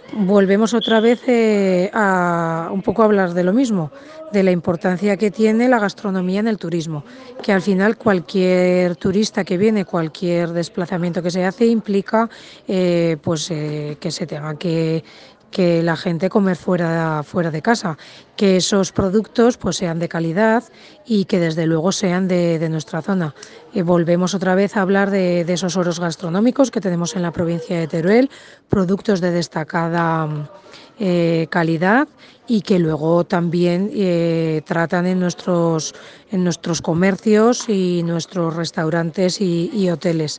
Volvemos otra vez a un poco hablar de lo mismo, de la importancia que tiene la gastronomía en el turismo, que al final cualquier turista que viene, cualquier desplazamiento que se hace implica que se tenga que la gente comer fuera de casa, que esos productos pues sean de calidad y que desde luego sean de nuestra zona. Volvemos otra vez a hablar de esos oros gastronómicos que tenemos en la provincia de Teruel, productos de destacada calidad y que luego también tratan en nuestros comercios y nuestros restaurantes y hoteles.